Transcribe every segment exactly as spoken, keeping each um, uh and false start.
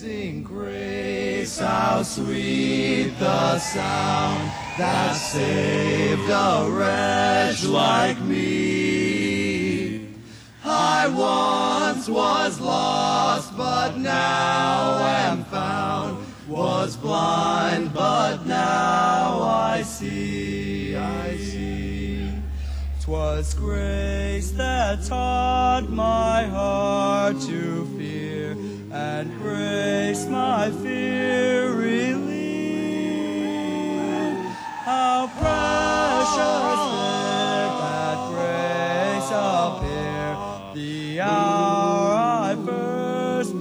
Amazing grace, how sweet the sound that saved a wretch like me. I once was lost, but now am found, was blind, but now I see, I see. 'Twas grace that taught my heart to fear, and grace my fear relieved. How precious did that grace appear the hour I first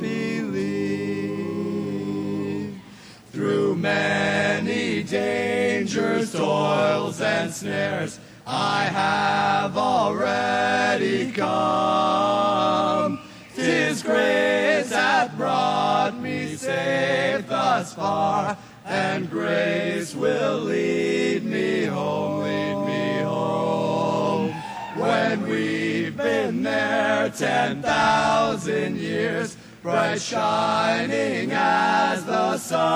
believed. Through many dangers, toils, and snares, I have already come. 'Tis grace that brought me safe thus far, and grace will lead me home, lead me home. When we've been there ten thousand years, bright shining as the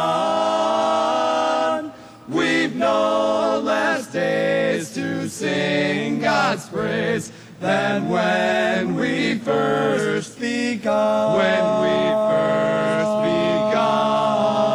sun, we've no less days to sing God's praise than when we first begun. When we first begun.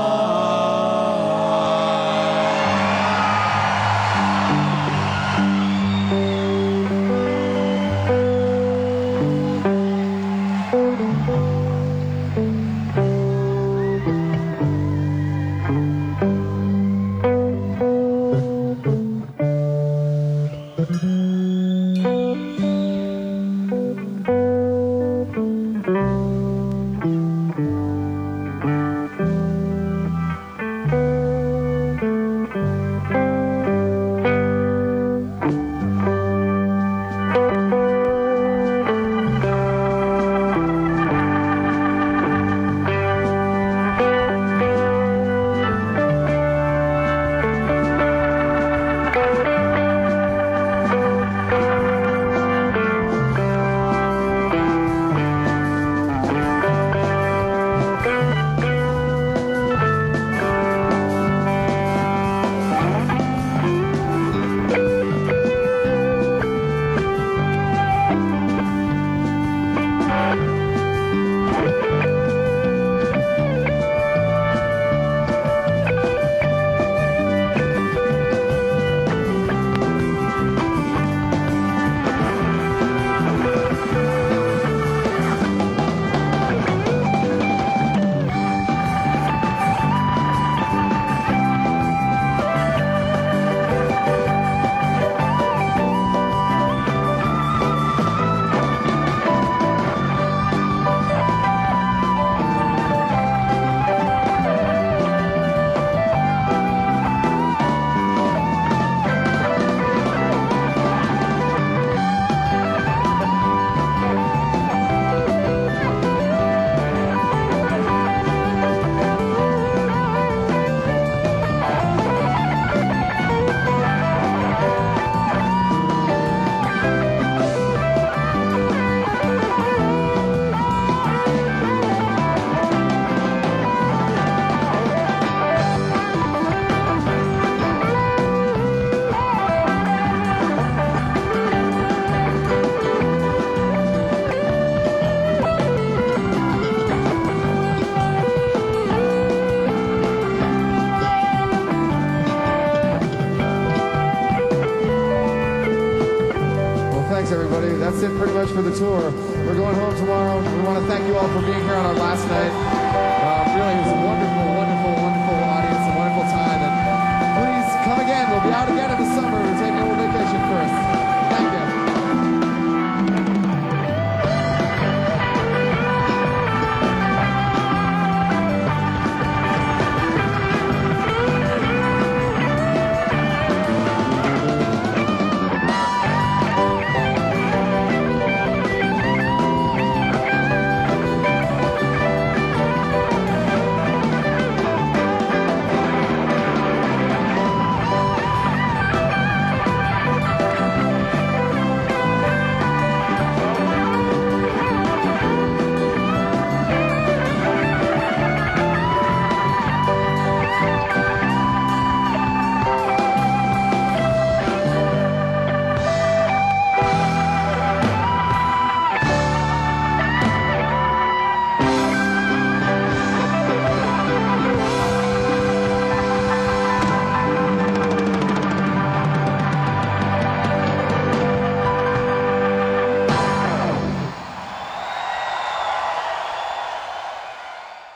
That's it pretty much for the tour. We're going home tomorrow. We want to thank you all for being here on our last night. Uh, really, it was a wonderful, wonderful, wonderful audience, a wonderful time. And please come again. We'll be out again in the summer. We're taking a little vacation first. Thank you.